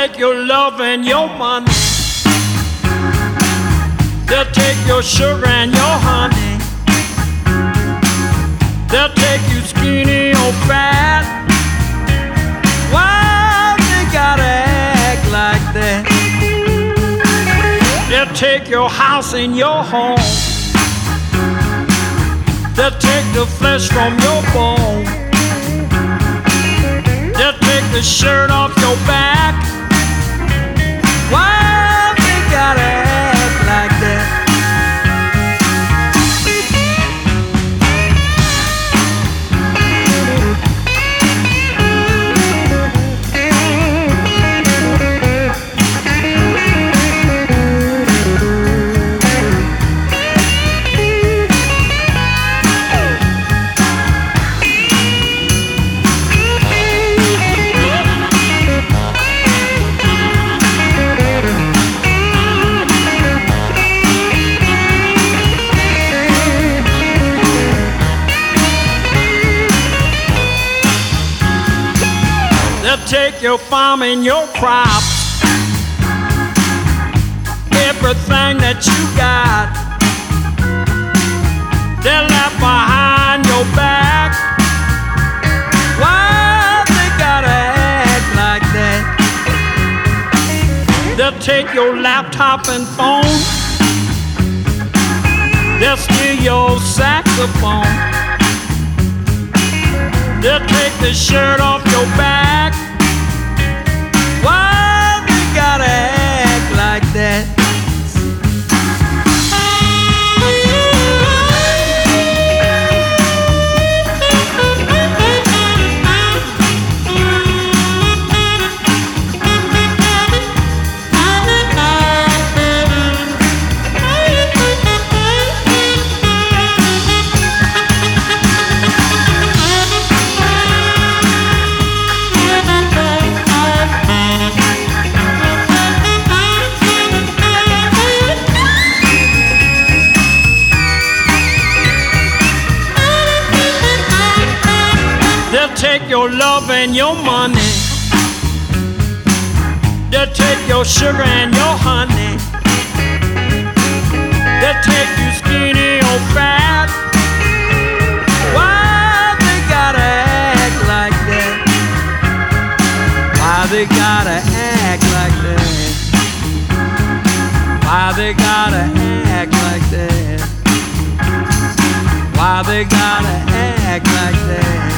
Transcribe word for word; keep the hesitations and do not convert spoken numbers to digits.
take your love and your money. They'll take your sugar and your honey. They'll take you skinny or fat. Why they gotta act like that? They'll take your house and your home. They'll take the flesh from your bone. They'll take the shirt off your back. Why they gotta act like that? Take your farm and your crops, everything that you got. They'll laugh behind your back. Why they gotta act like that? They'll take your laptop and phone. They'll steal your saxophone. They'll take the shirt off your back. Why they gotta act like that? Take your love and your money. They'll take your sugar and your honey. They'll take you skinny or fat. Why they gotta act like that? Why they gotta act like that? Why they gotta act like that? Why they gotta act like that?